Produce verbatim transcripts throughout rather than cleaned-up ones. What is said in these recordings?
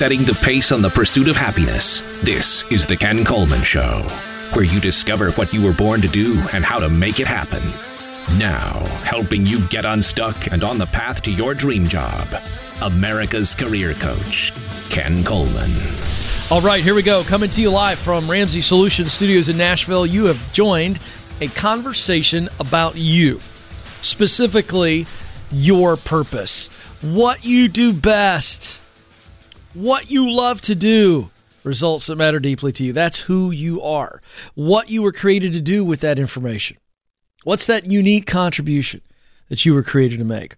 setting the pace on the pursuit of happiness. This is The Ken Coleman Show, where you discover what you were born to do and how to make it happen. Now, helping you get unstuck and on the path to your dream job, America's career coach, Ken Coleman. All right, here we go. Coming to you live from Ramsey Solutions Studios in Nashville. You have joined a conversation about you, specifically your purpose, what you do best, what you love to do, results that matter deeply to you. That's who you are, what you were created to do with that information. What's that unique contribution that you were created to make?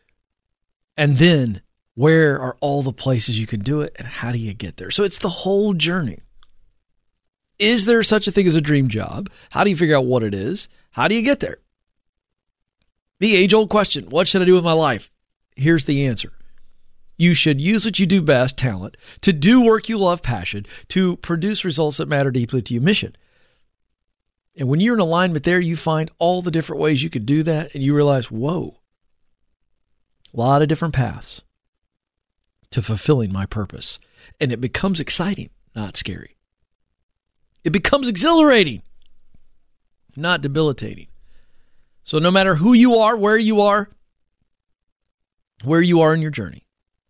And then where are all the places you can do it and how do you get there? So it's the whole journey. Is there such a thing as a dream job? How do you figure out what it is? How do you get there? The age-old question, what should I do with my life? Here's the answer. You should use what you do best, talent, to do work you love, passion, to produce results that matter deeply to you, mission. And when you're in alignment there, you find all the different ways you could do that, and you realize, whoa, a lot of different paths to fulfilling my purpose. And it becomes exciting, not scary. It becomes exhilarating, not debilitating. So no matter who you are, where you are, where you are in your journey,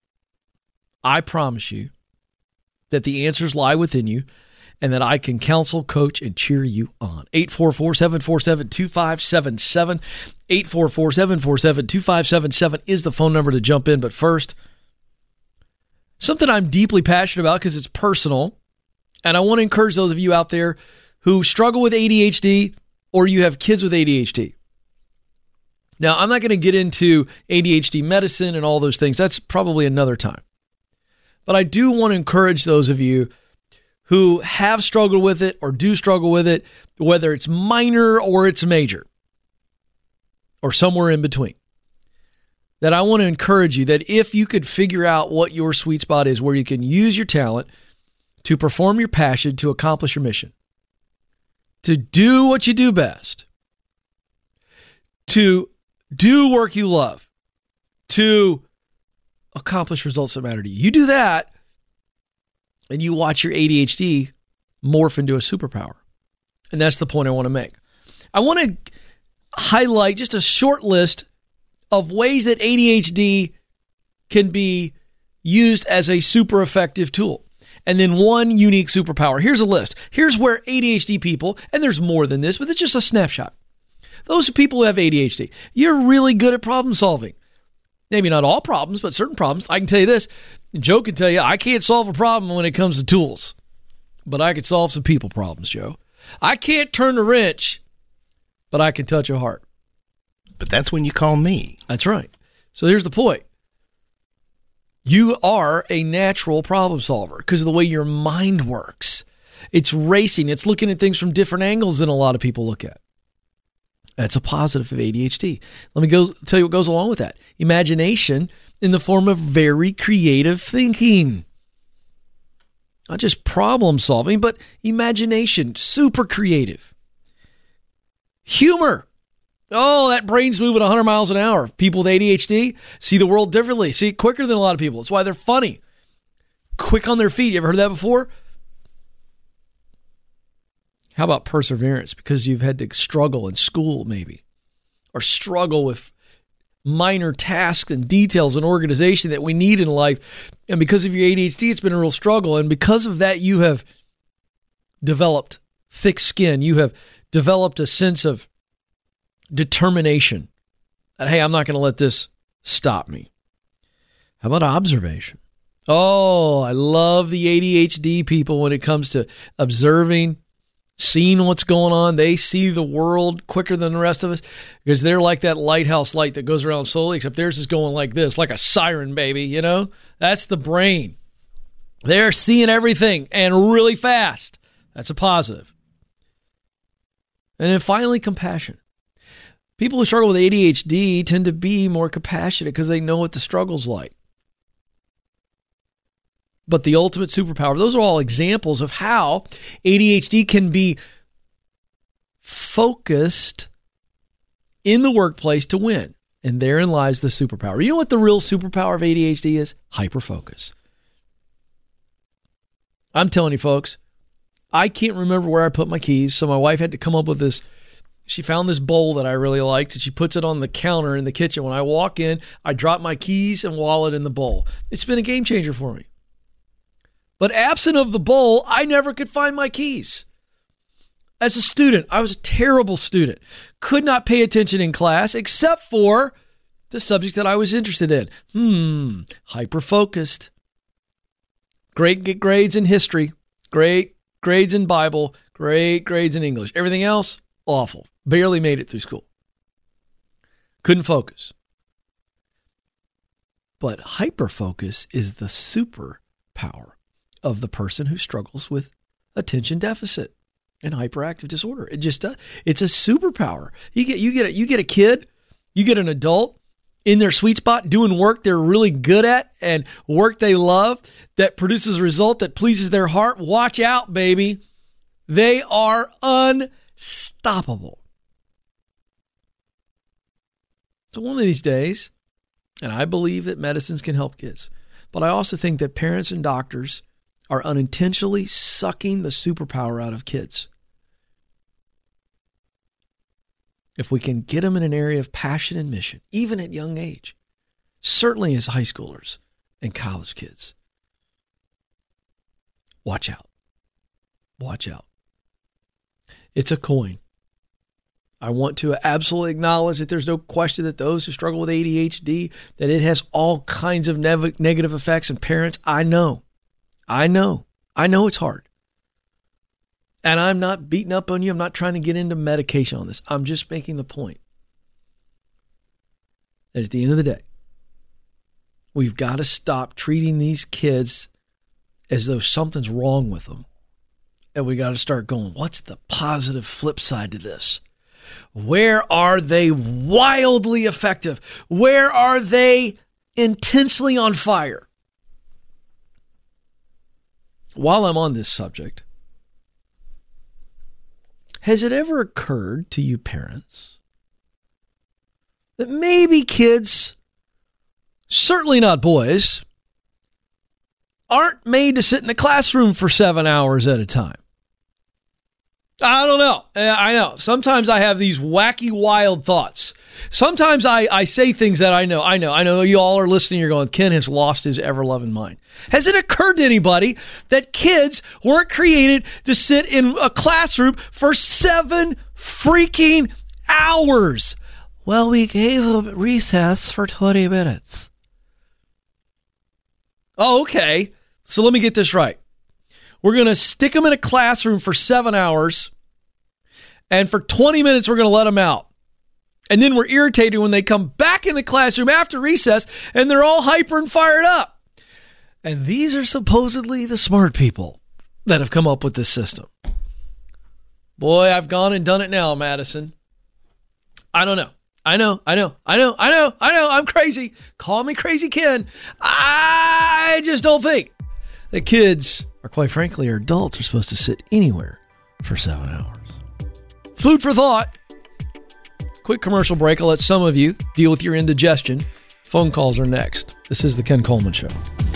I promise you that the answers lie within you and that I can counsel, coach, and cheer you on. eight four four, seven four seven, two five seven seven. eight four four, seven four seven, two five seven seven is the phone number to jump in. But first, something I'm deeply passionate about because it's personal, and I want to encourage those of you out there who struggle with A D H D or you have kids with A D H D. Now, I'm not going to get into A D H D medicine and all those things. That's probably another time. But I do want to encourage those of you who have struggled with it or do struggle with it, whether it's minor or it's major or somewhere in between, that I want to encourage you that if you could figure out what your sweet spot is, where you can use your talent to perform your passion, to accomplish your mission, to do what you do best, to do work you love, to accomplish results that matter to you. You do that, and you watch your A D H D morph into a superpower. And that's the point I want to make. I want to highlight just a short list of ways that A D H D can be used as a super effective tool. And then one unique superpower. Here's a list. Here's where A D H D people, and there's more than this, but it's just a snapshot. Those people who have A D H D, you're really good at problem solving. Maybe not all problems, but certain problems. I can tell you this. Joe can tell you, I can't solve a problem when it comes to tools, but I can solve some people problems, Joe. I can't turn a wrench, but I can touch a heart. But that's when you call me. That's right. So here's the point. You are a natural problem solver because of the way your mind works. It's racing. It's looking at things from different angles than a lot of people look at. That's a positive of A D H D. Let me go tell you what goes along with that. Imagination in the form of very creative thinking. Not just problem solving, but imagination, super creative. Humor. Oh, that brain's moving one hundred miles an hour. People with A D H D see the world differently, see it quicker than a lot of people. That's why they're funny. Quick on their feet. You ever heard that before? How about perseverance? Because you've had to struggle in school maybe, or struggle with minor tasks and details and organization that we need in life. And because of your A D H D, it's been a real struggle. And because of that, you have developed thick skin. You have developed a sense of determination that, hey, I'm not going to let this stop me. How about observation? Oh, I love the A D H D people when it comes to observing, seeing what's going on. They see the world quicker than the rest of us because they're like that lighthouse light that goes around slowly, except theirs is going like this, like a siren, baby, you know? That's the brain. They're seeing everything and really fast. That's a positive. And then finally, compassion. People who struggle with A D H D tend to be more compassionate because they know what the struggle's like. But the ultimate superpower, those are all examples of how A D H D can be focused in the workplace to win. And therein lies the superpower. You know what the real superpower of A D H D is? Hyperfocus. I'm telling you, folks, I can't remember where I put my keys, so my wife had to come up with this. She found this bowl that I really liked, and she puts it on the counter in the kitchen. When I walk in, I drop my keys and wallet in the bowl. It's been a game changer for me. But absent of the bowl, I never could find my keys. As a student, I was a terrible student. Could not pay attention in class except for the subject that I was interested in. Hmm, hyper-focused. Great grades in history. Great grades in Bible. Great grades in English. Everything else, awful. Barely made it through school. Couldn't focus. But hyper-focus is the superpower of the person who struggles with attention deficit and hyperactive disorder. It just does. It's a superpower. You get you get a, you get a kid, you get an adult in their sweet spot doing work they're really good at and work they love that produces a result that pleases their heart. Watch out, baby. They are unstoppable. So one of these days, and I believe that medicines can help kids, but I also think that parents and doctors are unintentionally sucking the superpower out of kids. If we can get them in an area of passion and mission, even at young age, certainly as high schoolers and college kids, watch out. Watch out. It's a coin. I want to absolutely acknowledge that there's no question that those who struggle with A D H D, that it has all kinds of nev- negative effects. And parents, I know, I know, I know it's hard. And I'm not beating up on you. I'm not trying to get into medication on this. I'm just making the point that at the end of the day, we've got to stop treating these kids as though something's wrong with them. And we got to start going, what's the positive flip side to this? Where are they wildly effective? Where are they intensely on fire? While I'm on this subject, has it ever occurred to you parents that maybe kids, certainly not boys, aren't made to sit in the classroom for seven hours at a time? I don't know. I know. Sometimes I have these wacky, wild thoughts. Sometimes I, I say things that I know. I know. I know you all are listening. You're going, Ken has lost his ever-loving mind. Has it occurred to anybody that kids weren't created to sit in a classroom for seven freaking hours? Well, we gave them recess for twenty minutes. Oh, okay. So let me get this right. We're going to stick them in a classroom for seven hours, and for twenty minutes, we're going to let them out. And then we're irritated when they come back in the classroom after recess, and they're all hyper and fired up. And these are supposedly the smart people that have come up with this system. Boy, I've gone and done it now, Madison. I don't know. I know, I know, I know, I know, I know, I'm crazy. Call me Crazy Ken. I just don't think that kids, or quite frankly, our adults, are supposed to sit anywhere for seven hours. Food for thought. Quick commercial break. I'll let some of you deal with your indigestion. Phone calls are next. This is the Ken Coleman Show.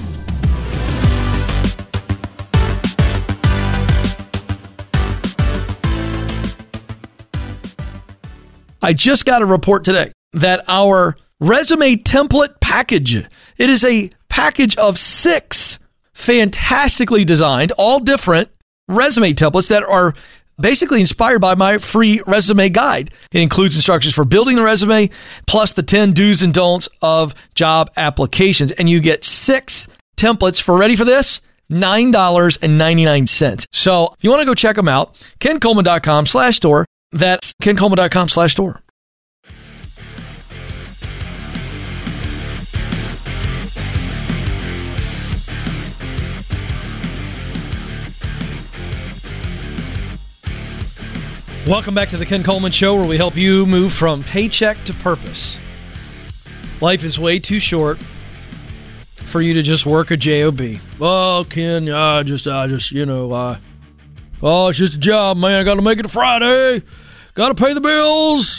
I just got a report today that our resume template package, it is a package of six fantastically designed, all different resume templates that are basically inspired by my free resume guide. It includes instructions for building the resume, plus the ten do's and don'ts of job applications. And you get six templates for, ready for this? nine dollars and ninety-nine cents. So if you want to go check them out, kencoleman.com slash store. That's kencoleman.com slash store. Welcome back to the Ken Coleman Show, where we help you move from paycheck to purpose. Life is way too short for you to just work a job. Oh, Ken, I just, I just, you know, uh, oh, it's just a job, man. I got to make it to Friday. Got to pay the bills.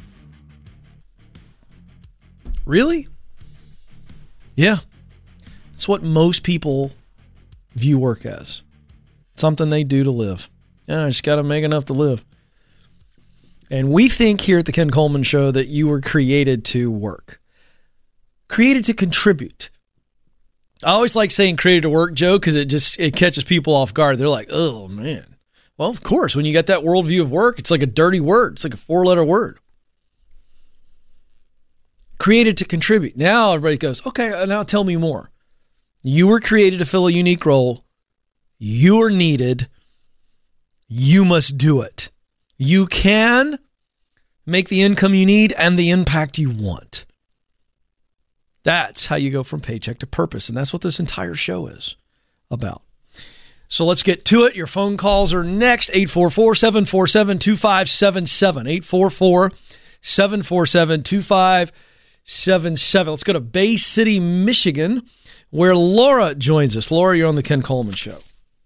Really? Yeah. That's what most people view work as. something they do to live. Yeah, I just got to make enough to live. And we think here at the Ken Coleman Show that you were created to work, created to contribute. I always like saying created to work, Joe, because it just it catches people off guard. They're like, oh, man. Well, of course, when you got that worldview of work, it's like a dirty word. It's like a four-letter word. Created to contribute. Now everybody goes, okay, now tell me more. You were created to fill a unique role. You are needed. You must do it. You can make the income you need and the impact you want. That's how you go from paycheck to purpose. And that's what this entire show is about. So let's get to it. Your phone calls are next. eight four four, seven four seven, two five seven seven. eight four four, seven four seven, two five seven seven. Let's go to Bay City, Michigan, where Laura joins us. Laura, you're on the Ken Coleman Show.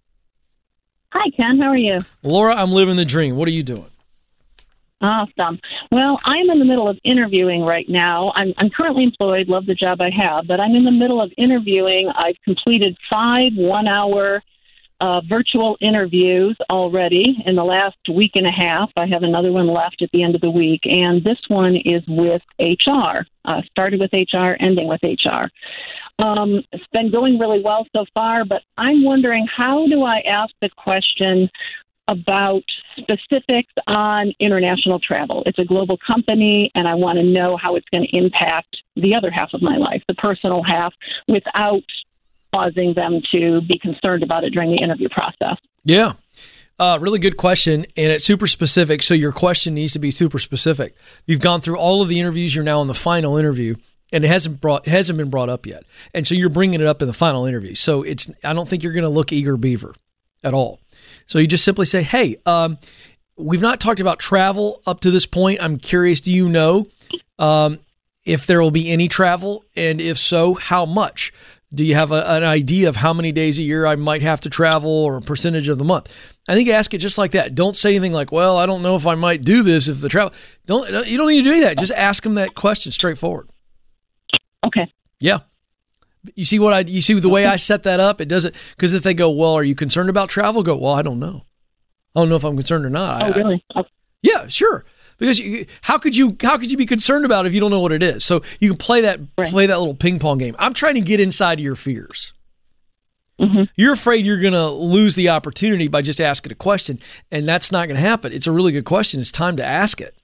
Hi, Ken. How are you? Laura, I'm living the dream. What are you doing? Awesome. Well, I'm in the middle of interviewing right now. I'm, I'm currently employed, love the job I have, but I'm in the middle of interviewing. I've completed five one-hour uh, virtual interviews already in the last week and a half. I have another one left at the end of the week, and this one is with H R. Uh, started with H R, ending with H R. Um, it's been going really well so far, but I'm wondering, how do I ask the question about specifics on international travel? It's a global company, and I want to know how it's going to impact the other half of my life, the personal half, without causing them to be concerned about it during the interview process. Yeah. Uh, really good question, and it's super specific, so your question needs to be super specific. You've gone through all of the interviews. You're now in the final interview, and it hasn't brought it hasn't been brought up yet. And so you're bringing it up in the final interview. So it's I don't think you're going to look eager beaver at all. So you just simply say, hey, um, we've not talked about travel up to this point. I'm curious, do you know um, if there will be any travel? And if so, how much? Do you have a, an idea of how many days a year I might have to travel or a percentage of the month? I think ask it just like that. Don't say anything like, well, I don't know if I might do this if the travel. Don't You don't need to do that. Just ask them that question straightforward. Okay. Yeah. You see what I, you see the way I set that up? It doesn't, because if they go, well, are you concerned about travel? Go, well, I don't know. I don't know if I'm concerned or not. Oh, I, really? I, yeah, sure. Because you, how could you, how could you be concerned about it if you don't know what it is? So you can play that, right. play that little ping pong game. I'm trying to get inside of your fears. Mm-hmm. You're afraid you're going to lose the opportunity by just asking a question, and that's not going to happen. It's a really good question. It's time to ask it.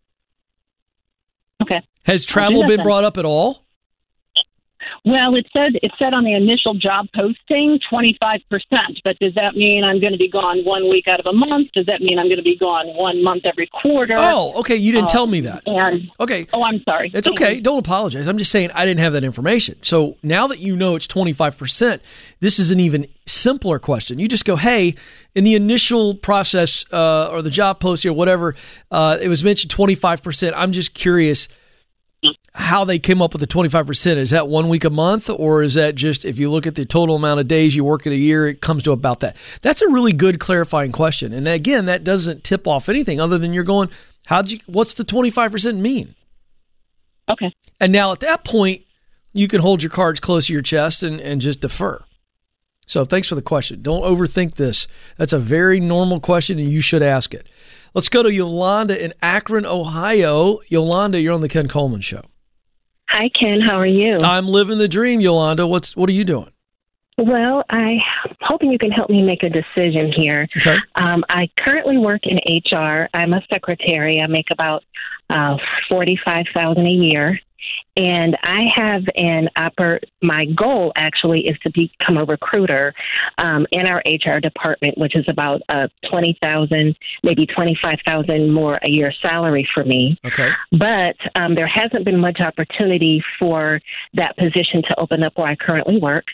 Okay. Has travel been then. brought up at all? Well, it said it said on the initial job posting twenty-five percent, but does that mean I'm going to be gone one week out of a month? Does that mean I'm going to be gone one month every quarter? Oh, okay. You didn't uh, tell me that. And, okay. Oh, I'm sorry. It's okay. Don't apologize. I'm just saying I didn't have that information. So now that you know it's twenty-five percent, this is an even simpler question. You just go, hey, in the initial process uh, or the job post or whatever, uh, it was mentioned twenty-five percent. I'm just curious how they came up with the twenty-five percent. Is that one week a month, or is that just if you look at the total amount of days you work in a year, it comes to about that? That's a really good clarifying question. And again, that doesn't tip off anything other than you're going, how'd you, what's the twenty-five percent mean? Okay. And now at that point, you can hold your cards close to your chest and, and just defer. So thanks for the question. Don't overthink this. That's a very normal question, and you should ask it. Let's go to Yolanda in Akron, Ohio. Yolanda, you're on the Ken Coleman Show. Hi, Ken. How are you? I'm living the dream, Yolanda. What's What are you doing? Well, I'm hoping you can help me make a decision here. Okay. Um, I currently work in H R. I'm a secretary. I make about uh, forty-five thousand dollars a year. And I have an upper, my goal actually is to become a recruiter um, in our H R department, which is about uh, twenty thousand, maybe twenty-five thousand more a year salary for me. Okay. But um, there hasn't been much opportunity for that position to open up where I currently work.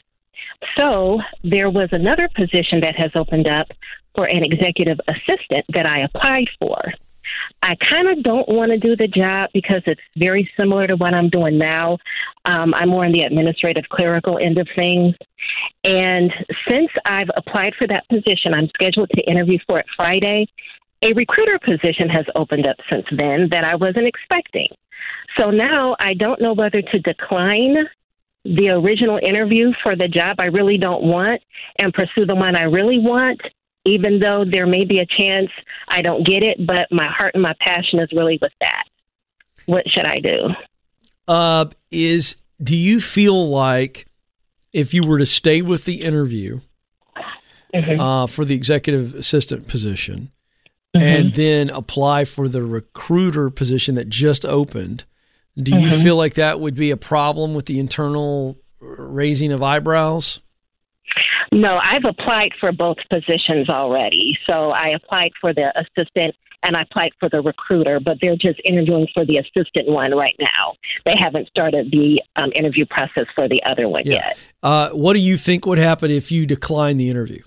So there was another position that has opened up for an executive assistant that I applied for. I kind of don't want to do the job because it's very similar to what I'm doing now. Um, I'm more on the administrative clerical end of things. And since I've applied for that position, I'm scheduled to interview for it Friday. A recruiter position has opened up since then that I wasn't expecting. So now I don't know whether to decline the original interview for the job I really don't want and pursue the one I really want, even though there may be a chance I don't get it, but my heart and my passion is really with that. What should I do? Uh, is do you feel like if you were to stay with the interview mm-hmm. uh, for the executive assistant position mm-hmm. and then apply for the recruiter position that just opened, do you mm-hmm. feel like that would be a problem with the internal raising of eyebrows? No, I've applied for both positions already. So I applied for the assistant and I applied for the recruiter, but they're just interviewing for the assistant one right now. They haven't started the um, interview process for the other one yeah. yet. Uh, what do you think would happen if you decline the interview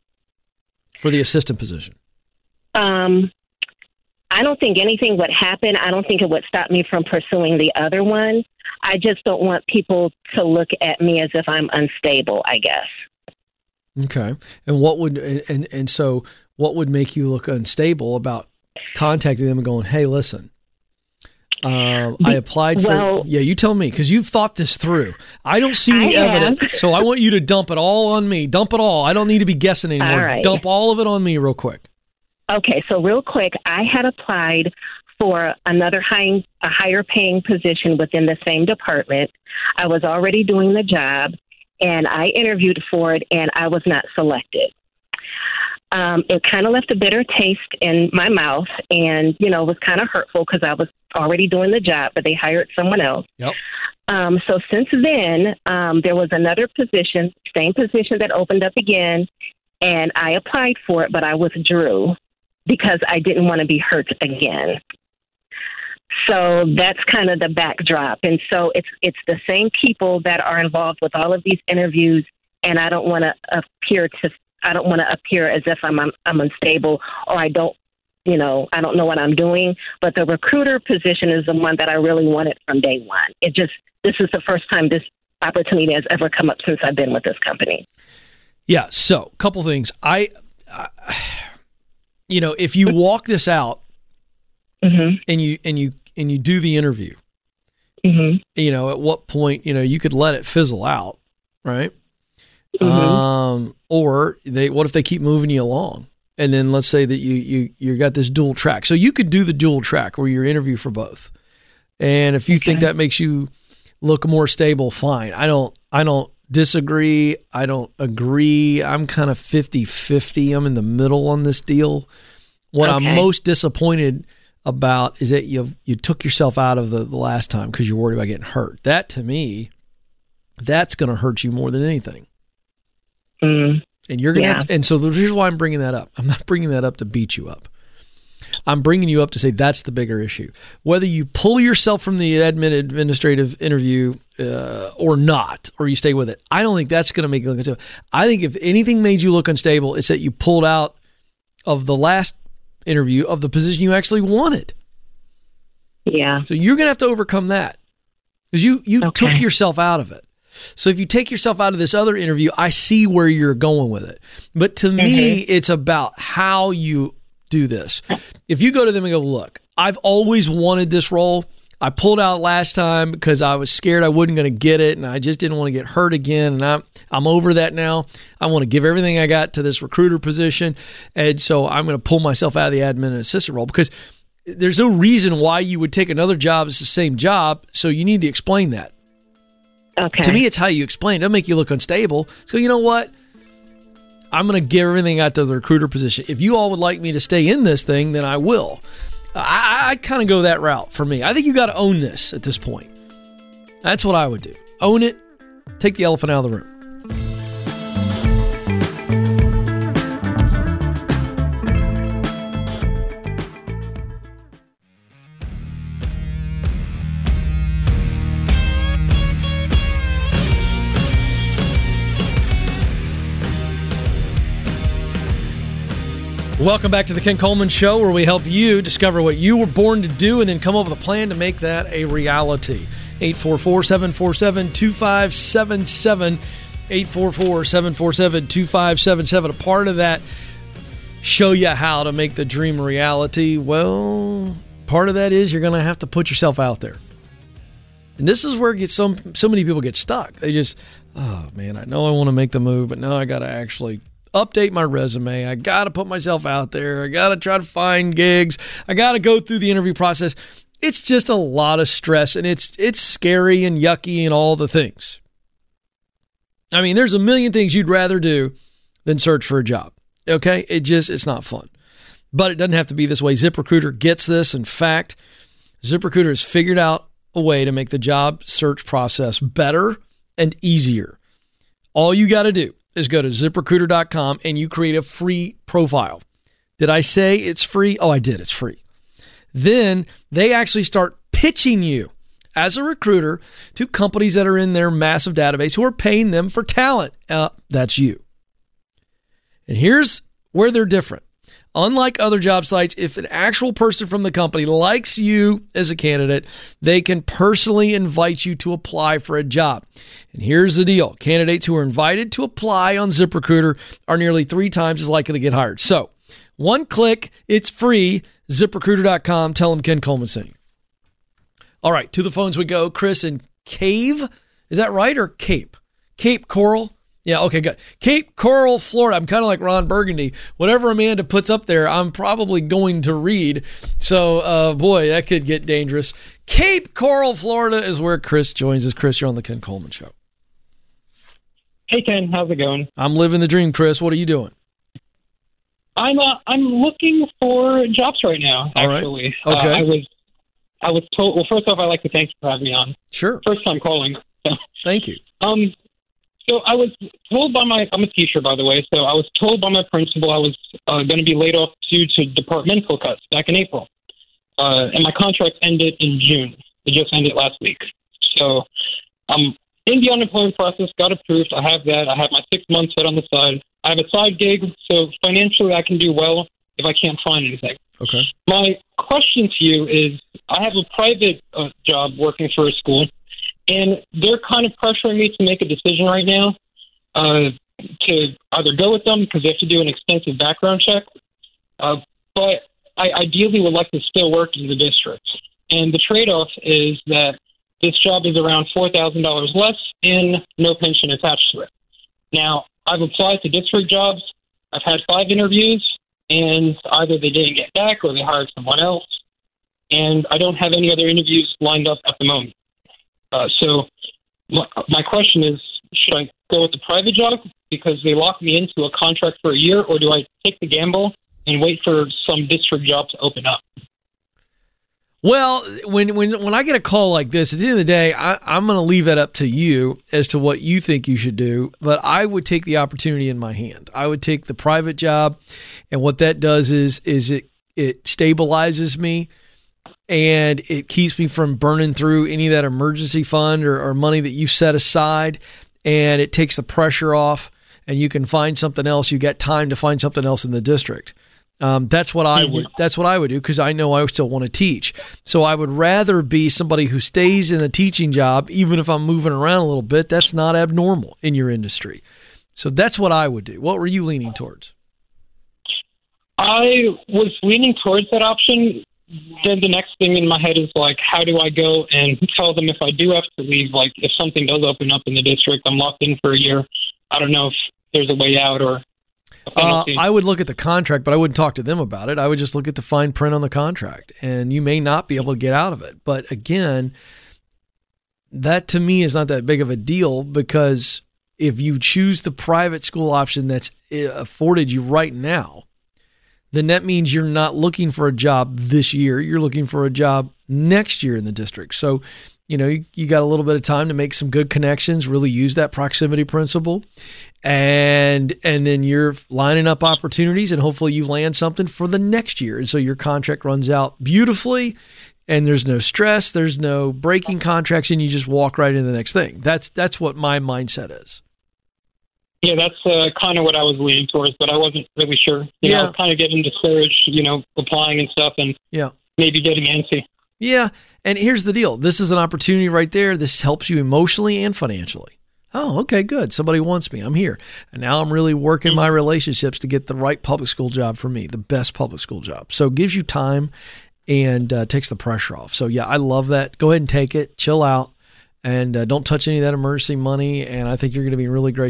for the assistant position? Um, I don't think anything would happen. I don't think it would stop me from pursuing the other one. I just don't want people to look at me as if I'm unstable, I guess. Okay. And what would, and, and so what would make you look unstable about contacting them and going, hey, listen, uh, I applied for, well, yeah, you tell me, because you've thought this through. I don't see the evidence, so I want you to dump it all on me. Dump it all. I don't need to be guessing anymore. All right. Dump all of it on me real quick. Okay, so real quick, I had applied for another high, a higher paying position within the same department. I was already doing the job, and I interviewed for it, and I was not selected. Um, it kind of left a bitter taste in my mouth, and, you know, it was kind of hurtful because I was already doing the job, but they hired someone else. Yep. Um, so since then, um, there was another position, same position that opened up again, and I applied for it, but I withdrew because I didn't want to be hurt again. So that's kind of the backdrop. And so it's it's the same people that are involved with all of these interviews, and I don't want to appear to I don't want to appear as if I'm, I'm I'm unstable or I don't, you know, I don't know what I'm doing. But the recruiter position is the one that I really wanted from day one. It just this is the first time this opportunity has ever come up since I've been with this company. Yeah. So, a couple things. I, I you know, if you walk this out mm-hmm. and you and you and you do the interview, mm-hmm. you know, at what point, you know, you could let it fizzle out, right? Mm-hmm. Um, or they, what if they keep moving you along? And then let's say that you, you, you got this dual track. So you could do the dual track where you're interview for both. And if you okay. think that makes you look more stable, fine. I don't, I don't disagree. I don't agree. I'm kind of fifty-fifty. I'm in the middle on this deal. What okay. I'm most disappointed about is that you you took yourself out of the, the last time because you're worried about getting hurt. That to me, that's going to hurt you more than anything. Mm, and you're going to yeah. have to, and so here's why I'm bringing that up. I'm not bringing that up to beat you up. I'm bringing you up to say that's the bigger issue. Whether you pull yourself from the admin administrative interview uh, or not, or you stay with it, I don't think that's going to make you look unstable. I think if anything made you look unstable, it's that you pulled out of the last interview of the position you actually wanted. Yeah. So you're going to have to overcome that because you, you okay. took yourself out of it. So if you take yourself out of this other interview, I see where you're going with it. But to mm-hmm. me, it's about how you do this. If you go to them and go, look, I've always wanted this role. I pulled out last time because I was scared I wasn't going to get it, and I just didn't want to get hurt again. And I'm I'm over that now. I want to give everything I got to this recruiter position, and so I'm going to pull myself out of the admin and assistant role because there's no reason why you would take another job as the same job. So you need to explain that. Okay. To me, it's how you explain it. It'll make you look unstable. So you know what? I'm going to give everything out to the recruiter position. If you all would like me to stay in this thing, then I will. I, I kind of go that route for me. I think you got to own this at this point. That's what I would do. Own it. Take the elephant out of the room. Welcome back to the Ken Coleman Show, where we help you discover what you were born to do and then come up with a plan to make that a reality. eight four four, seven four seven, two five seven seven, eight four four, seven four seven, two five seven seven. A part of that, show you how to make the dream a reality. Well, part of that is you're going to have to put yourself out there. And this is where it gets so, so many people get stuck. They just, oh man, I know I want to make the move, but now I got to actually update my resume. I got to put myself out there. I got to try to find gigs. I got to go through the interview process. It's just a lot of stress, and it's it's scary and yucky and all the things. I mean, there's a million things you'd rather do than search for a job. Okay? It just, it's not fun. But it doesn't have to be this way. ZipRecruiter gets this. In fact, ZipRecruiter has figured out a way to make the job search process better and easier. All you got to do is go to zip recruiter dot com and you create a free profile. Did I say it's free? Oh, I did. It's free. Then they actually start pitching you as a recruiter to companies that are in their massive database who are paying them for talent. Uh, that's you. And here's where they're different. Unlike other job sites, if an actual person from the company likes you as a candidate, they can personally invite you to apply for a job. And here's the deal. Candidates who are invited to apply on ZipRecruiter are nearly three times as likely to get hired. So, one click, it's free. zip recruiter dot com. Tell them Ken Coleman sent you. All right, to the phones we go. Chris in Cave. Is that right, or Cape? Cape Coral? Yeah, okay, good. Cape Coral, Florida. I'm kind of like Ron Burgundy. Whatever Amanda puts up there, I'm probably going to read. So, uh, boy, that could get dangerous. Cape Coral, Florida is where Chris joins us. Chris, you're on the Ken Coleman Show. Hey, Ken. How's it going? I'm living the dream, Chris. What are you doing? I'm uh, I'm looking for jobs right now, All actually. Right. Okay. Uh, I was I was told, well, first off, I'd like to thank you for having me on. Sure. First time calling. Thank you. Um, so I was told by my, I'm a teacher, by the way, so I was told by my principal I was uh, going to be laid off due to departmental cuts back in April. Uh, and my contract ended in June. It just ended last week. So I'm in the unemployment process, got approved. I have that. I have my six months set on the side. I have a side gig, so financially I can do well if I can't find anything. Okay. My question to you is, I have a private uh, job working for a school, and they're kind of pressuring me to make a decision right now uh, to either go with them because they have to do an extensive background check, uh, but I ideally would like to still work in the district. And the trade-off is that this job is around four thousand dollars less and no pension attached to it. Now, I've applied to district jobs. I've had five interviews, and either they didn't get back or they hired someone else. And I don't have any other interviews lined up at the moment. Uh, so my, my question is, should I go with the private job because they locked me into a contract for a year, or do I take the gamble and wait for some district job to open up? Well, when when when I get a call like this, at the end of the day, I, I'm going to leave that up to you as to what you think you should do. But I would take the opportunity in my hand. I would take the private job, and what that does is is it it stabilizes me, and it keeps me from burning through any of that emergency fund or, or money that you set aside, and it takes the pressure off, and you can find something else. You get time to find something else in the district. Um, that's what I would, that's what I would do because I know I still want to teach. So I would rather be somebody who stays in a teaching job, even if I'm moving around a little bit. That's not abnormal in your industry. So that's what I would do. What were you leaning towards? I was leaning towards that option. Then the next thing in my head is like, how do I go and tell them if I do have to leave? Like if something does open up in the district, I'm locked in for a year. I don't know if there's a way out or Uh, I would look at the contract, but I wouldn't talk to them about it. I would just look at the fine print on the contract, and you may not be able to get out of it. But again, that to me is not that big of a deal because if you choose the private school option that's afforded you right now, then that means you're not looking for a job this year. You're looking for a job next year in the district. So, you know, you, you got a little bit of time to make some good connections, really use that proximity principle. And and then you're lining up opportunities, and hopefully you land something for the next year. And so your contract runs out beautifully, and there's no stress, there's no breaking contracts, and you just walk right into the next thing. That's that's what my mindset is. Yeah, that's uh, kind of what I was leaning towards, but I wasn't really sure. You Yeah. know, kind of getting discouraged, you know, applying and stuff, and Yeah. maybe getting antsy. Yeah, and here's the deal. This is an opportunity right there. This helps you emotionally and financially. Oh, okay, good. Somebody wants me. I'm here. And now I'm really working my relationships to get the right public school job for me, the best public school job. So it gives you time and uh, takes the pressure off. So, yeah, I love that. Go ahead and take it. Chill out. And uh, don't touch any of that emergency money. And I think you're going to be in really great shape.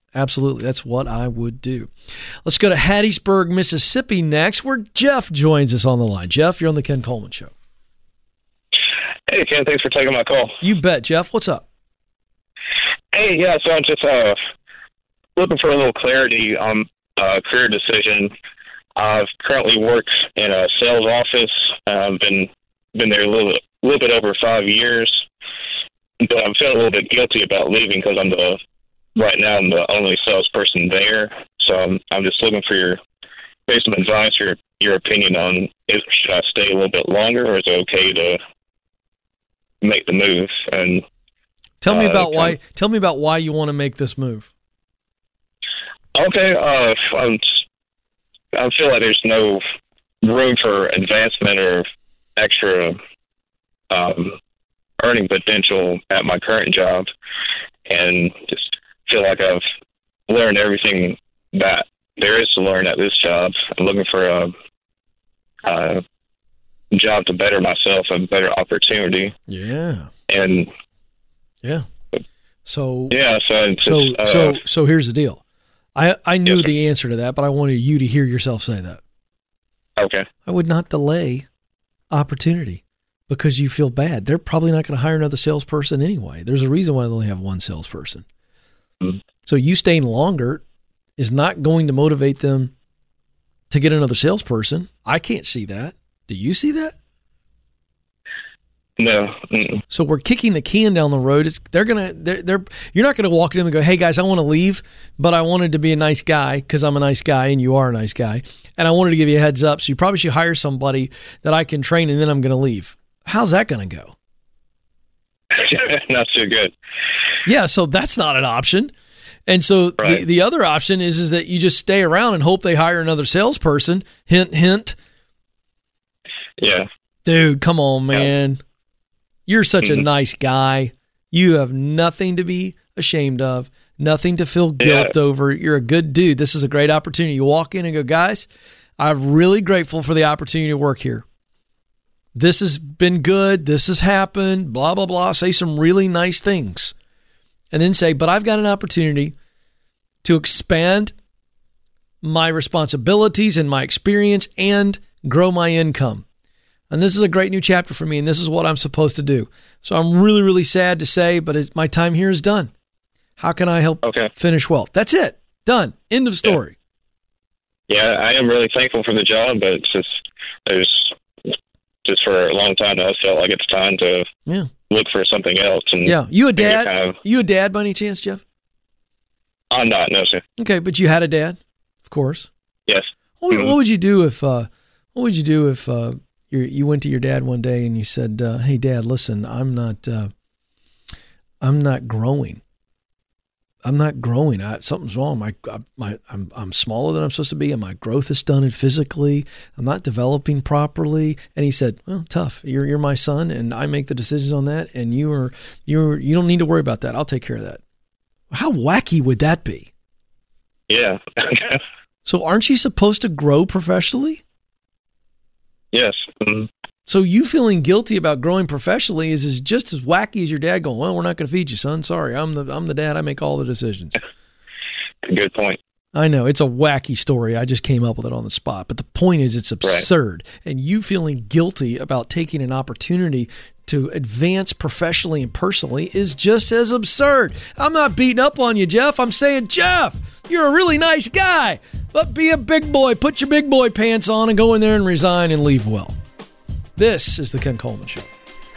Absolutely. That's what I would do. Let's go to Hattiesburg, Mississippi next, where Jeff joins us on the line. Jeff, you're on the Ken Coleman Show. Hey, Ken, thanks for taking my call. You bet, Jeff. What's up? Hey, yeah, so I'm just uh, looking for a little clarity on uh, career decision. I've currently worked in a sales office. I've been been there a little, little bit over five years, but I'm feeling a little bit guilty about leaving because I'm the right now I'm the only salesperson there. So I'm, I'm just looking for your maybe some advice or your opinion on is should I stay a little bit longer, or is it okay to make the move? And tell me uh, about why. of, Tell me about why you want to make this move. Okay, uh, I'm. I feel like there's no room for advancement or extra um, earning potential at my current job, and just feel like I've learned everything that there is to learn at this job. I'm looking for a, a job to better myself, a better opportunity. Yeah. And yeah. So yeah. So it's so just, uh, so so here's the deal. I, I knew Yes, sir. the answer to that, but I wanted you to hear yourself say that. Okay. I would not delay opportunity because you feel bad. They're probably not going to hire another salesperson anyway. There's a reason why they only have one salesperson. Mm-hmm. So you staying longer is not going to motivate them to get another salesperson. I can't see that. Do you see that? No. Mm-mm. So we're kicking the can down the road. It's, they're gonna, they're, they're, you're not gonna walk in and go, "Hey guys, I want to leave, but I wanted to be a nice guy because I'm a nice guy and you are a nice guy, and I wanted to give you a heads up. So you probably should hire somebody that I can train, and then I'm gonna leave." How's that gonna go? Not too good. Yeah, so that's not an option. And so Right. the the other option is is that you just stay around and hope they hire another salesperson. Hint, hint. Yeah. Dude, come on, man. You're such Mhm. a nice guy. You have nothing to be ashamed of, nothing to feel guilt Yeah. over. You're a good dude. This is a great opportunity. You walk in and go, "Guys, I'm really grateful for the opportunity to work here. This has been good. This has happened, blah, blah, blah." Say some really nice things. And then say, "But I've got an opportunity to expand my responsibilities and my experience and grow my income. And this is a great new chapter for me, and this is what I'm supposed to do. So I'm really, really sad to say, but it's, my time here is done. How can I help Okay. finish well?" That's it. Done. End of story. Yeah, I am really thankful for the job, but it's just there's just for a long time I felt like it's time to Yeah. look for something else. And Yeah. You a maybe dad? kind of- You a dad by any chance, Jeff? I'm not, no, sir. Okay, but you had a dad, of course. Yes. What, Mhm. what would you do if? Uh, what would you do if uh, you you went to your dad one day and you said, uh, "Hey, Dad, listen, I'm not, uh, I'm not growing. I'm not growing. I, something's wrong. My, my, I'm, I'm smaller than I'm supposed to be, and my growth is stunted physically. I'm not developing properly." And he said, "Well, tough. You're, you're my son, and I make the decisions on that. And you are, you're, you don't need to worry about that. I'll take care of that." How wacky would that be? Yeah. So, aren't you supposed to grow professionally? Yes. Mhm. So you feeling guilty about growing professionally is, is just as wacky as your dad going, "Well, we're not going to feed you, son. Sorry, I'm the I'm the dad. I make all the decisions." Good point. I know it's a wacky story. I just came up with it on the spot. But the point is, it's absurd. And you feeling guilty about taking an opportunity to advance professionally and personally is just as absurd. I'm not beating up on you, Jeff. I'm saying, Jeff, you're a really nice guy, but be a big boy. Put your big boy pants on and go in there and resign and leave well. This is the Ken Coleman Show.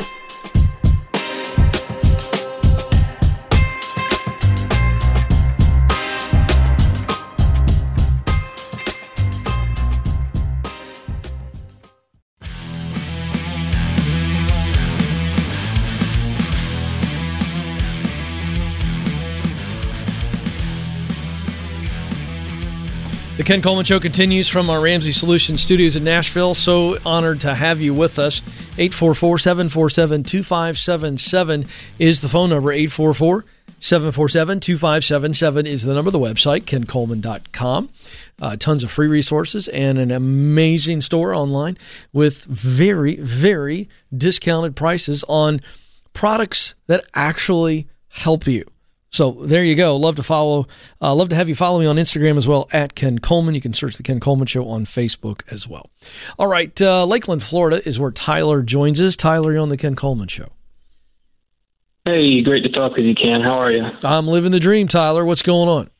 The Ken Coleman Show continues from our Ramsey Solutions studios in Nashville. So honored to have you with us. eight four four, seven four seven, two five seven seven is the phone number. eight four four, seven four seven, two five seven seven is the number. The website, ken coleman dot com. Uh, tons of free resources and an amazing store online with very, very discounted prices on products that actually help you. So there you go. Love to follow. Uh, love to have you follow me on Instagram as well, at Ken Coleman. You can search The Ken Coleman Show on Facebook as well. All right. Uh, Lakeland, Florida is where Tyler joins us. Tyler, you're on The Ken Coleman Show. Hey, great to talk with you, Ken. How are you? I'm living the dream, Tyler. What's going on?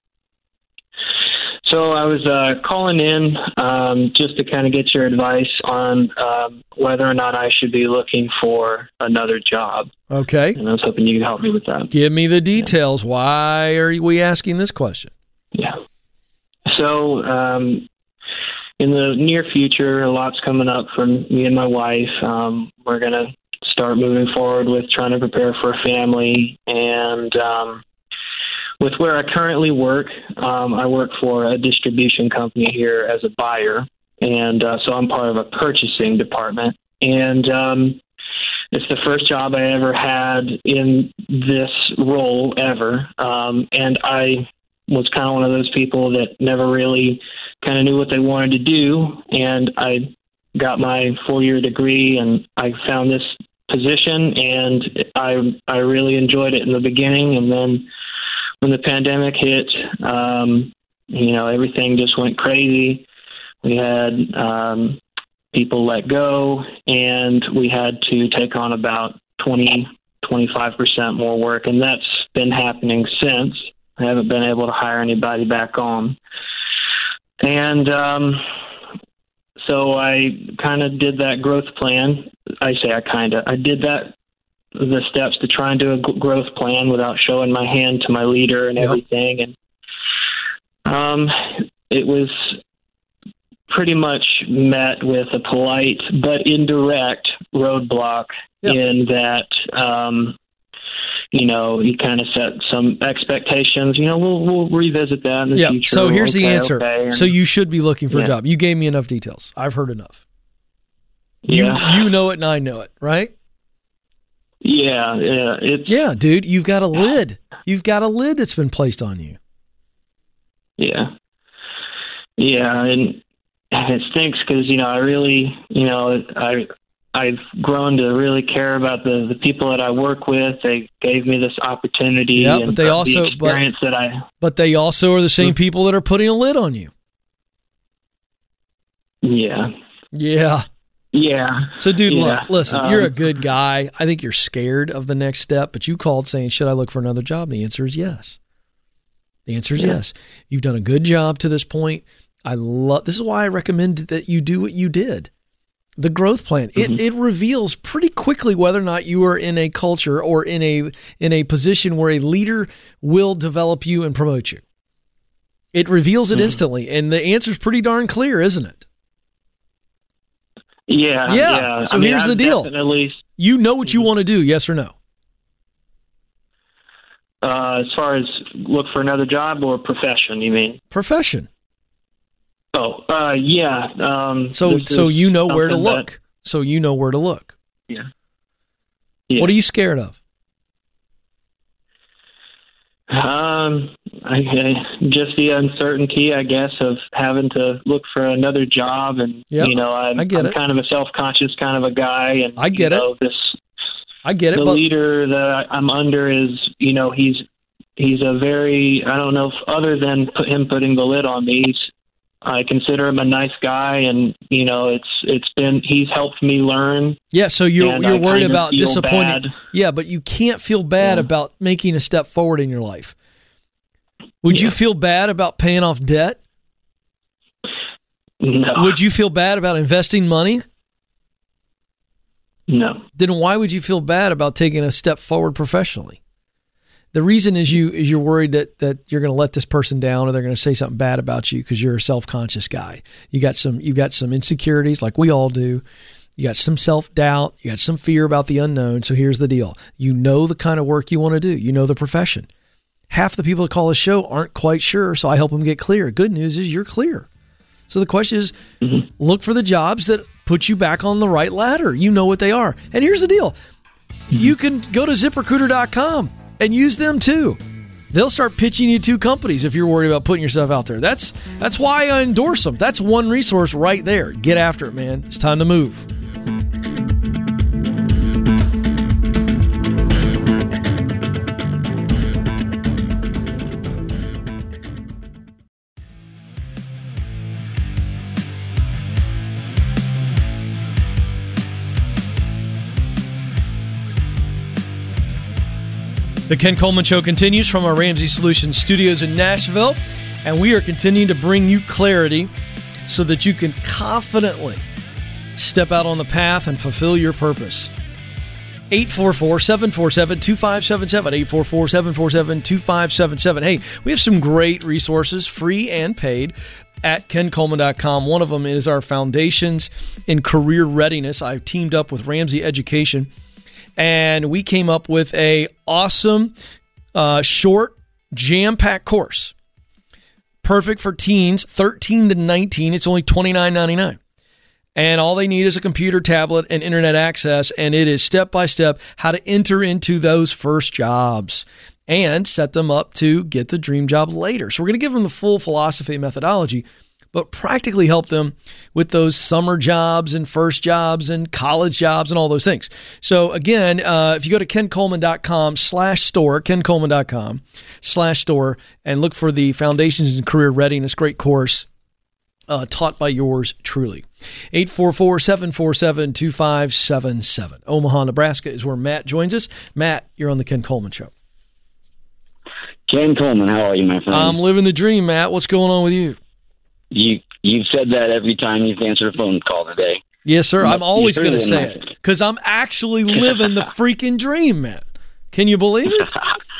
So I was uh, calling in um, just to kind of get your advice on um, whether or not I should be looking for another job. Okay. And I was hoping you could help me with that. Give me the details. Yeah. Why are we asking this question? Yeah. So um, in the near future, a lot's coming up for me and my wife. Um, we're going to start moving forward with trying to prepare for a family. And um, with where I currently work, um, I work for a distribution company here as a buyer. And uh, so I'm part of a purchasing department. And um, it's the first job I ever had in this role ever. Um, and I was kind of one of those people that never really kind of knew what they wanted to do. And I got my four-year degree, and I found this position, and I I really enjoyed it in the beginning. And then when the pandemic hit, um, you know, everything just went crazy. We had um, people let go, and we had to take on about twenty, twenty-five percent more work, and that's been happening since. I haven't been able to hire anybody back on. And um, so I kind of did that growth plan. I say I kind of, I did that, the steps to try and do a g- growth plan without showing my hand to my leader and yep. everything. And um, it was pretty much met with a polite but indirect roadblock yep. in that, um, you know, he kind of set some expectations. You know, we'll we'll revisit that in the yeah. future. So here's okay, the answer. Okay. And, so you should be looking for yeah. a job. You gave me enough details. I've heard enough. Yeah. You you know it and I know it, right? Yeah, yeah. It's Yeah, dude, you've got a lid. You've got a lid that's been placed on you. Yeah. Yeah, and it stinks because, you know, I really, you know, I I've grown to really care about the, the people that I work with. They gave me this opportunity. Yeah, and but they also, the experience but, that I. But they also are the same people that are putting a lid on you. Yeah. Yeah. Yeah. So, dude, yeah. look, listen, um, you're a good guy. I think you're scared of the next step, but you called saying, should I look for another job? And the answer is yes. The answer is yeah. yes. You've done a good job to this point. I love, this is why I recommend that you do what you did. The growth plan, mm-hmm. it, it reveals pretty quickly whether or not you are in a culture or in a, in a position where a leader will develop you and promote you. It reveals it mm-hmm. instantly. And the answer is pretty darn clear, isn't it? Yeah. Yeah. yeah. So I mean, here's I've the deal. Definitely, you know what you want to do, yes or no? Uh, as far as look for another job or profession, you mean? Profession. Oh, uh, yeah. Um, so so you know where to look. That, so you know where to look. Yeah. yeah. What are you scared of? Um, I, I, just the uncertainty, I guess, of having to look for another job, and yep, you know, I'm, I get I'm it. kind of a self-conscious kind of a guy, and I get you know, it. This, I get it. The but- leader that I'm under is, you know, he's he's a very, I don't know, if, other than put him putting the lid on me, he's, I consider him a nice guy, and you know, it's it's been he's helped me learn. Yeah, so you're you're I worried about disappointing. Bad. Yeah, but you can't feel bad yeah. about making a step forward in your life. Would yeah. you feel bad about paying off debt? No. Would you feel bad about investing money? No. Then why would you feel bad about taking a step forward professionally? The reason is you is you're worried that that you're going to let this person down, or they're going to say something bad about you because you're a self-conscious guy. You got some you got some insecurities like we all do. You got some self-doubt, you got some fear about the unknown. So here's the deal. You know the kind of work you want to do. You know the profession. Half the people that call the show aren't quite sure, so I help them get clear. Good news is you're clear. So the question is, mm-hmm. look for the jobs that put you back on the right ladder. You know what they are. And here's the deal. Mm-hmm. You can go to zip recruiter dot com and use them too. They'll start pitching you to companies if you're worried about putting yourself out there. That's that's why I endorse them. That's one resource right there. Get after it, man. It's time to move. The Ken Coleman Show continues from our Ramsey Solutions studios in Nashville, and we are continuing to bring you clarity so that you can confidently step out on the path and fulfill your purpose. eight four four, seven four seven, two five seven seven, eight four four, seven four seven, two five seven seven. Hey, we have some great resources, free and paid, at ken coleman dot com. One of them is our Foundations in Career Readiness. I've teamed up with Ramsey Education, and we came up with a awesome, uh, short, jam-packed course. Perfect for teens, thirteen to nineteen. It's only twenty-nine ninety-nine. And all they need is a computer, tablet, and internet access, and it is step-by-step how to enter into those first jobs and set them up to get the dream job later. So we're going to give them the full philosophy and methodology, but practically help them with those summer jobs and first jobs and college jobs and all those things. So again, uh, if you go to ken coleman dot com slash store, ken coleman dot com slash store, and look for the Foundations in Career Readiness, great course, uh, taught by yours truly. eight four four, seven four seven, two five seven seven. Omaha, Nebraska is where Matt joins us. Matt, you're on the Ken Coleman Show. Ken Coleman, how are you, my friend? I'm living the dream, Matt. What's going on with you? You, you've said that every time you've answered a phone call today. Yes, sir. I'm always going to say nice. it because I'm actually living the freaking dream, Matt. Can you believe it?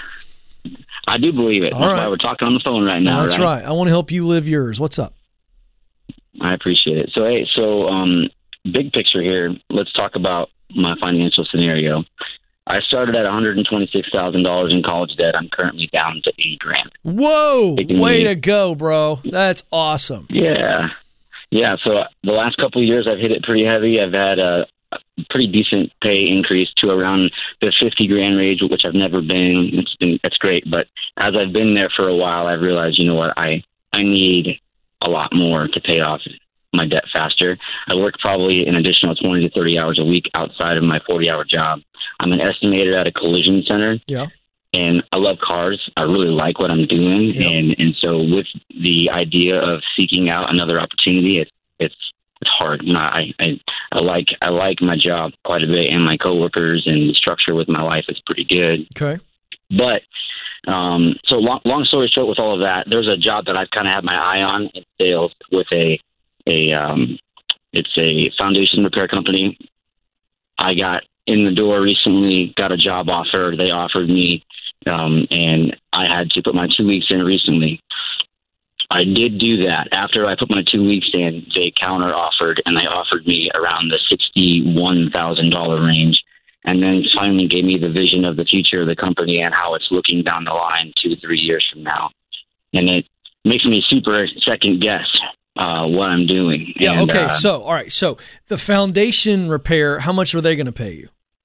I do believe it. All That's right. why we're talking on the phone right now. That's right. right. I want to help you live yours. What's up? I appreciate it. So, hey, so um, big picture here, let's talk about my financial scenario. I started at one hundred twenty-six thousand dollars in college debt. I'm currently down to eighty grand. Whoa! Taking Way me- to go, bro. That's awesome. Yeah. Yeah, so the last couple of years I've hit it pretty heavy. I've had a pretty decent pay increase to around the fifty grand range, which I've never been. It's been, it's great. But as I've been there for a while, I've realized, you know what, I, I need a lot more to pay off my debt faster. I work probably an additional twenty to thirty hours a week outside of my forty hour job. I'm an estimator at a collision center. Yeah. And I love cars. I really like what I'm doing. Yeah. And, and so with the idea of seeking out another opportunity, it's, it's, it's hard. You know, I, I, I like, I like my job quite a bit, and my coworkers, and the structure with my life is pretty good. Okay. But, um, so long, long story short with all of that, there's a job that I've kind of had my eye on in sales with a, a, um, it's a foundation repair company. I got in the door recently, got a job offer. They offered me, um, and I had to put my two weeks in recently. I did do that. After I put my two weeks in, they counter offered, and they offered me around the sixty-one thousand dollars range, and then finally gave me the vision of the future of the company and how it's looking down the line two, three years from now. And it makes me super second guess uh, what I'm doing. Yeah. And, okay. uh, so, all right. So the foundation repair, how much are they going to pay you?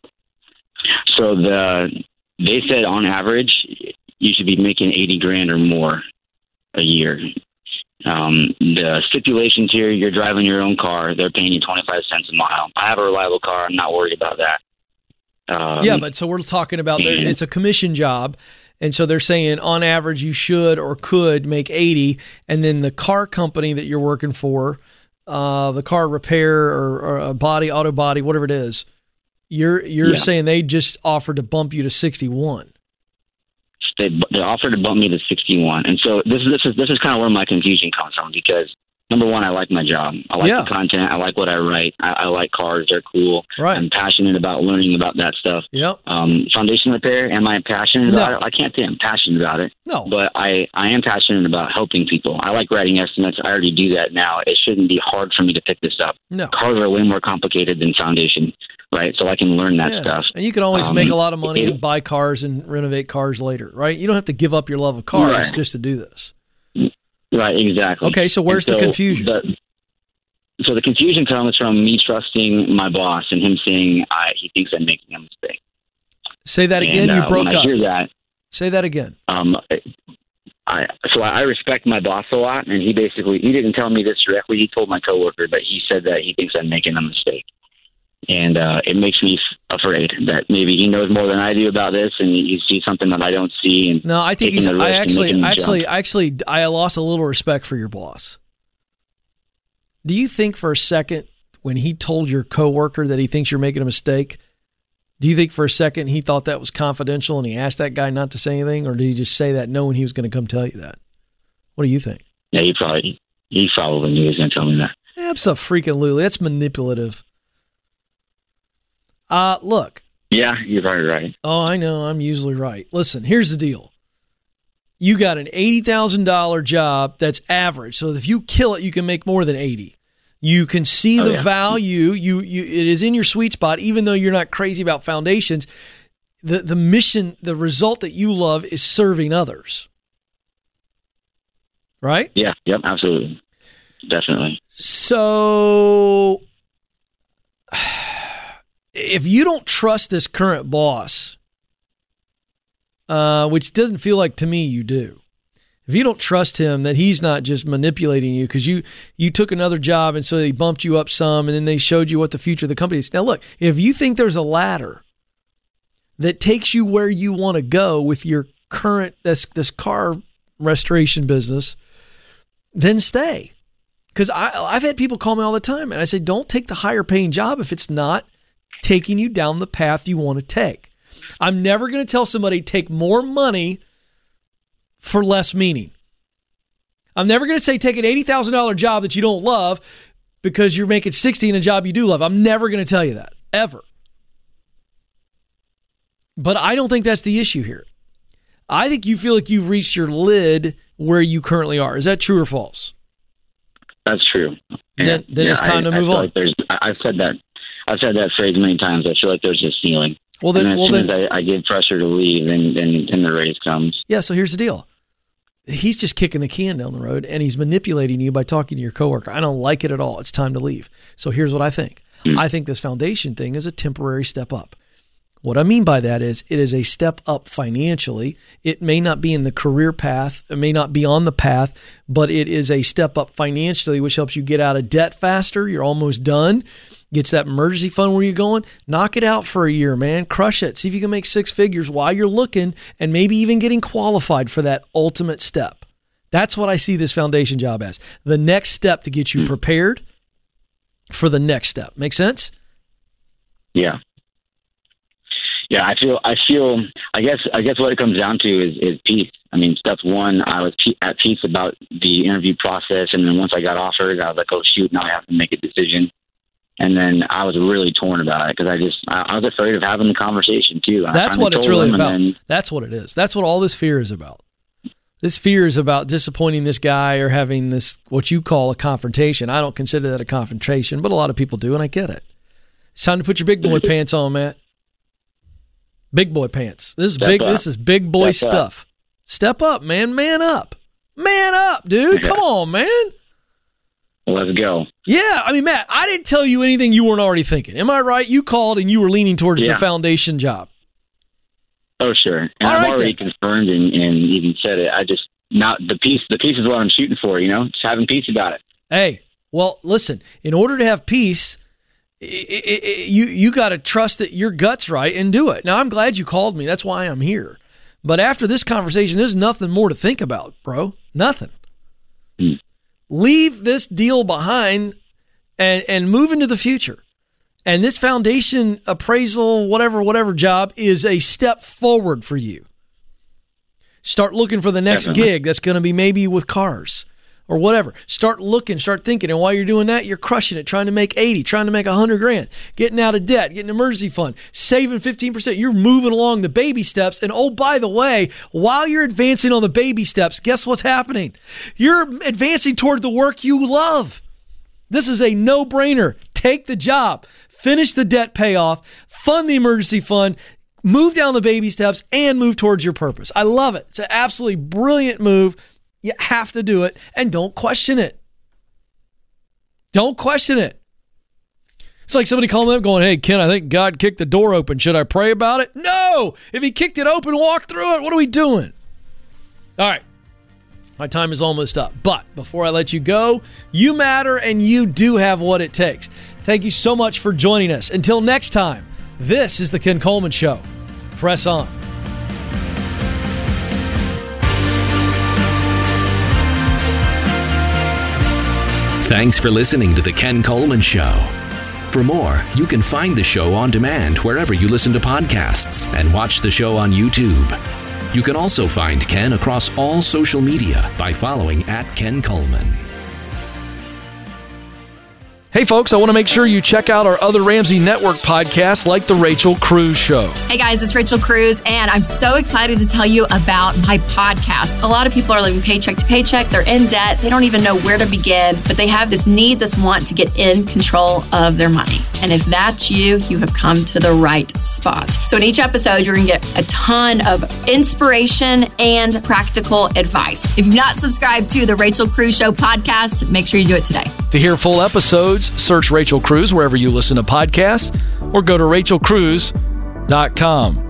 So the they said on average you should be making eighty grand or more a year. Um, the stipulations here: you're driving your own car. They're paying you twenty-five cents a mile. I have a reliable car. I'm not worried about that. Um, Yeah, but so we're talking about there- it's a commission job, and so they're saying on average you should or could make eighty, and then the car company that you're working for, uh, the car repair or, or a body, auto body, whatever it is, you're you're Yeah. saying they just offered to bump you to sixty-one. They, they offered to bump me to sixty-one, and so this is this is this is kind of where my confusion comes from, because number one, I like my job. I like Yeah. the content. I like what I write. I, I like cars. They're cool. Right. I'm passionate about learning about that stuff. Yep. Um, foundation repair, am I passionate No. about it? I can't say I'm passionate about it. No. But I, I am passionate about helping people. I like writing estimates. I already do that now. It shouldn't be hard for me to pick this up. No. Cars are way more complicated than foundation, right? So I can learn that Yeah. stuff. And you can always Um, make a lot of money it- and buy cars and renovate cars later, right? You don't have to give up your love of cars Right. just to do this. Right, exactly. Okay, so where's And the confusion? the- so the confusion comes from me trusting my boss and him saying I, he thinks I'm making a mistake. Say that again. And, You uh, broke when up. I hear that, Say that again. um, I so I respect my boss a lot, and he basically he didn't tell me this directly. He told my coworker, but he said that he thinks I'm making a mistake, and uh, it makes me f- afraid that maybe he knows more than I do about this, and he sees something that I don't see. And No, I think taking he's. the risk I and actually, making the actually, jump. actually, I lost a little respect for your boss. Do you think for a second when he told your coworker that he thinks you're making a mistake, Do you think for a second he thought that was confidential and he asked that guy not to say anything, or did he just say that knowing he was going to come tell you that? What do you think? Yeah, he probably he probably knew he was going to tell me that. Abso-freaking-lutely. That's manipulative. Uh, look. Yeah, you're probably right. Oh, I know. I'm usually right. Listen, here's the deal. You got an eighty thousand dollars job that's average. So if you kill it, you can make more than eighty. You can see oh, the yeah. value. You, you, it is in your sweet spot, even though you're not crazy about foundations. The, the mission, the result that you love is serving others. Right? Yeah, yep, absolutely. Definitely. So if you don't trust this current boss, uh, which doesn't feel like to me you do, if you don't trust him that he's not just manipulating you because you, you took another job and so they bumped you up some and then they showed you what the future of the company is. Now, look, if you think there's a ladder that takes you where you want to go with your current this this car restoration business, then stay. Because I've had people call me all the time and I say, don't take the higher paying job if it's not taking you down the path you want to take. I'm never going to tell somebody take more money for less meaning. I'm never going to say take an eighty thousand dollars job that you don't love because you're making sixty in a job you do love. I'm never going to tell you that, ever. But I don't think that's the issue here. I think you feel like you've reached your lid where you currently are. Is that true or false? That's true. Then, yeah. then yeah, it's time I, to move I feel on. Like there's, I've said that. I've said that phrase many times. I feel like there's a ceiling. Well, then, and as well, soon then, as I, I get pressure to leave, then, then, then the raise comes. Yeah, so here's the deal. He's just kicking the can down the road, and he's manipulating you by talking to your coworker. I don't like it at all. It's time to leave. So here's what I think. Mm. I think this foundation thing is a temporary step up. What I mean by that is it is a step up financially. It may not be in the career path. It may not be on the path, but it is a step up financially, which helps you get out of debt faster. You're almost done. Gets that emergency fund where you're going. Knock it out for a year, man. Crush it. See if you can make six figures while you're looking and maybe even getting qualified for that ultimate step. That's what I see this foundation job as. The next step to get you prepared for the next step. Make sense? Yeah. Yeah, I feel, I feel, I guess, I guess what it comes down to is, is peace. I mean, step one, I was pe- at peace about the interview process. And then once I got offered, I was like, oh shoot, now I have to make a decision. And then I was really torn about it because I just, I, I was afraid of having the conversation too. That's what it's really about. Then, That's what it is. That's what all this fear is about. This fear is about disappointing this guy or having this, what you call a confrontation. I don't consider that a confrontation, but a lot of people do, and I get it. It's time to put your big boy pants on, Matt. Big boy pants. This is Step big. Up. This is big boy Step stuff. Up. Step up, man. Man up. Man up, dude. Yeah. Come on, man. Let's go. Yeah, I mean, Matt, I didn't tell you anything you weren't already thinking. Am I right? You called and you were leaning towards yeah. the foundation job. Oh, sure. And All I've right, already then. confirmed and, and even said it. I just, not the piece, the piece is what I'm shooting for, you know, just having peace about it. Hey, well, listen, in order to have peace, it, it, it, you, you got to trust that your gut's right and do it. Now, I'm glad you called me. That's why I'm here. But after this conversation, there's nothing more to think about, bro. Nothing. Hmm. Leave this deal behind and, and move into the future. And this foundation appraisal, whatever, whatever job is a step forward for you. Start looking for the next Definitely. gig that's going to be maybe with cars or whatever. Start looking, start thinking. And while you're doing that, you're crushing it, trying to make eighty, trying to make one hundred grand, getting out of debt, getting an emergency fund, saving fifteen percent. You're moving along the baby steps. And oh, by the way, while you're advancing on the baby steps, guess what's happening? You're advancing toward the work you love. This is a no-brainer. Take the job, finish the debt payoff, fund the emergency fund, move down the baby steps, and move towards your purpose. I love it. It's an absolutely brilliant move. You have to do it, and don't question it. Don't question it. It's like somebody calling up going, hey, Ken, I think God kicked the door open. Should I pray about it? No! If he kicked it open, walk through it. What are we doing? All right. My time is almost up. But before I let you go, you matter, and you do have what it takes. Thank you so much for joining us. Until next time, this is The Ken Coleman Show. Press on. Thanks for listening to The Ken Coleman Show. For more, you can find the show on demand wherever you listen to podcasts and watch the show on YouTube. You can also find Ken across all social media by following at Ken Coleman. Hey, folks, I want to make sure you check out our other Ramsey Network podcasts like The Rachel Cruz Show. Hey, guys, it's Rachel Cruz, and I'm so excited to tell you about my podcast. A lot of people are living paycheck to paycheck. They're in debt. They don't even know where to begin, but they have this need, this want to get in control of their money. And if that's you, you have come to the right spot. So in each episode, you're going to get a ton of inspiration and practical advice. If you've not subscribed to The Rachel Cruz Show podcast, make sure you do it today. To hear full episodes, search Rachel Cruz wherever you listen to podcasts or go to rachel cruz dot com.